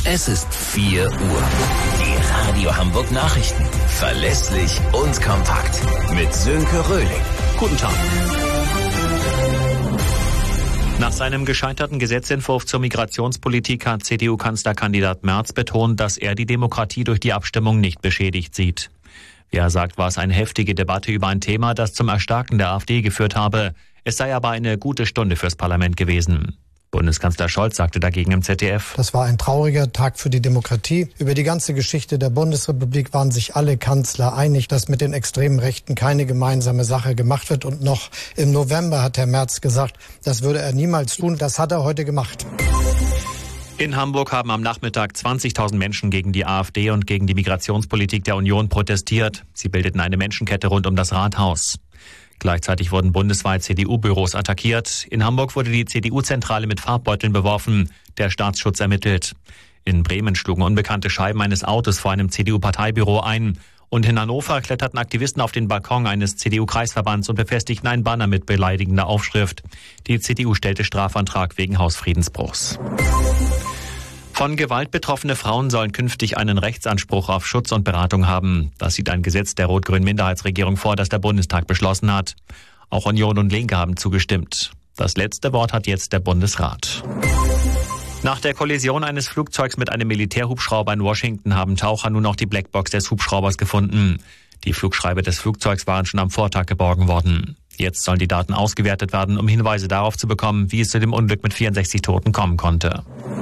Es ist 4 Uhr. Die Radio Hamburg Nachrichten. Verlässlich und kompakt. Mit Sönke Röhling. Guten Tag. Nach seinem gescheiterten Gesetzentwurf zur Migrationspolitik hat CDU-Kanzlerkandidat Merz betont, dass er die Demokratie durch die Abstimmung nicht beschädigt sieht. Wie er sagt, war es eine heftige Debatte über ein Thema, das zum Erstarken der AfD geführt habe. Es sei aber eine gute Stunde fürs Parlament gewesen. Bundeskanzler Scholz sagte dagegen im ZDF: Das war ein trauriger Tag für die Demokratie. Über die ganze Geschichte der Bundesrepublik waren sich alle Kanzler einig, dass mit den extremen Rechten keine gemeinsame Sache gemacht wird. Und noch im November hat Herr Merz gesagt, das würde er niemals tun. Das hat er heute gemacht. In Hamburg haben am Nachmittag 20.000 Menschen gegen die AfD und gegen die Migrationspolitik der Union protestiert. Sie bildeten eine Menschenkette rund um das Rathaus. Gleichzeitig wurden bundesweit CDU-Büros attackiert. In Hamburg wurde die CDU-Zentrale mit Farbbeuteln beworfen. Der Staatsschutz ermittelt. In Bremen schlugen unbekannte Scheiben eines Autos vor einem CDU-Parteibüro ein. Und in Hannover kletterten Aktivisten auf den Balkon eines CDU-Kreisverbands und befestigten einen Banner mit beleidigender Aufschrift. Die CDU stellte Strafantrag wegen Hausfriedensbruchs. Von Gewalt betroffene Frauen sollen künftig einen Rechtsanspruch auf Schutz und Beratung haben. Das sieht ein Gesetz der rot-grünen Minderheitsregierung vor, das der Bundestag beschlossen hat. Auch Union und Linke haben zugestimmt. Das letzte Wort hat jetzt der Bundesrat. Nach der Kollision eines Flugzeugs mit einem Militärhubschrauber in Washington haben Taucher nun auch die Blackbox des Hubschraubers gefunden. Die Flugschreiber des Flugzeugs waren schon am Vortag geborgen worden. Jetzt sollen die Daten ausgewertet werden, um Hinweise darauf zu bekommen, wie es zu dem Unglück mit 64 Toten kommen konnte.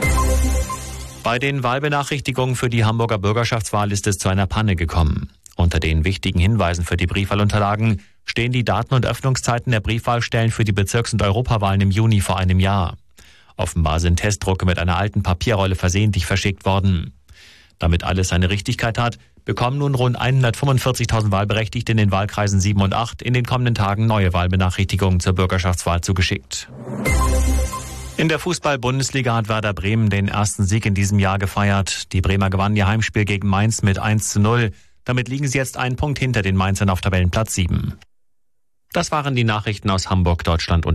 Bei den Wahlbenachrichtigungen für die Hamburger Bürgerschaftswahl ist es zu einer Panne gekommen. Unter den wichtigen Hinweisen für die Briefwahlunterlagen stehen die Daten und Öffnungszeiten der Briefwahlstellen für die Bezirks- und Europawahlen im Juni vor einem Jahr. Offenbar sind Testdrucke mit einer alten Papierrolle versehentlich verschickt worden. Damit alles seine Richtigkeit hat, bekommen nun rund 145.000 Wahlberechtigte in den Wahlkreisen 7 und 8 in den kommenden Tagen neue Wahlbenachrichtigungen zur Bürgerschaftswahl zugeschickt. In der Fußball-Bundesliga hat Werder Bremen den ersten Sieg in diesem Jahr gefeiert. Die Bremer gewannen ihr Heimspiel gegen Mainz mit 1:0. Damit liegen sie jetzt einen Punkt hinter den Mainzern auf Tabellenplatz 7. Das waren die Nachrichten aus Hamburg, Deutschland und